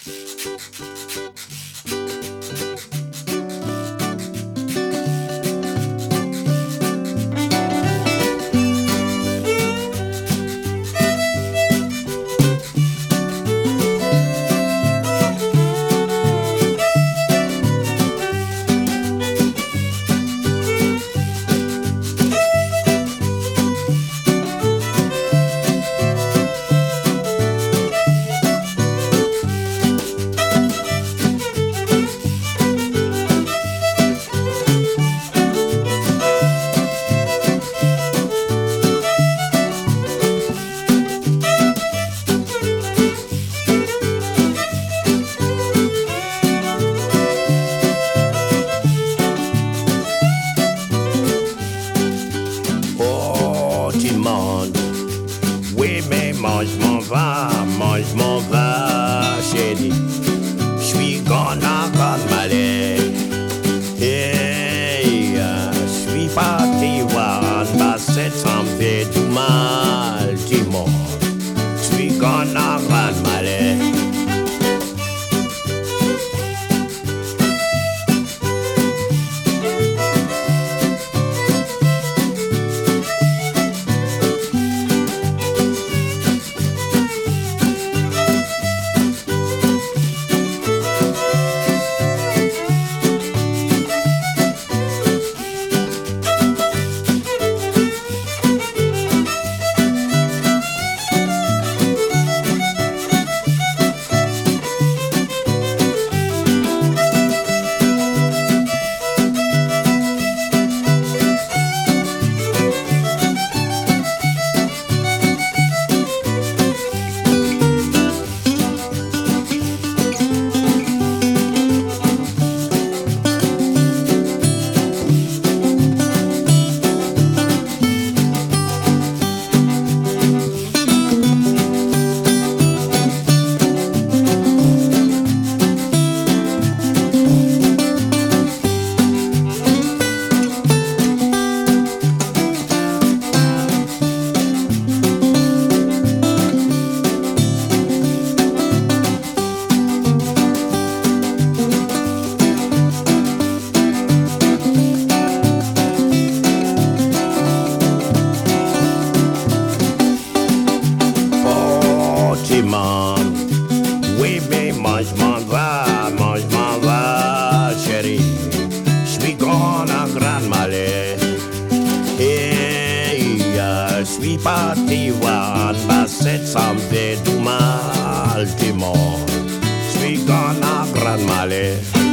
Oui, mais moi je m'en vais, chérie. Je suis gonna prendre ma lettre. Hey, je suis parti voir un basset, ça me fait du mal, dis-moi. Je suis gonna prendre ma lettre. Oui, mais moi je m'en vais, chérie. Je suis gonna grande malais. Hey, je suis parti voir un basset, ça me fait du mal, dis-moi. Je suis gonna grande malais.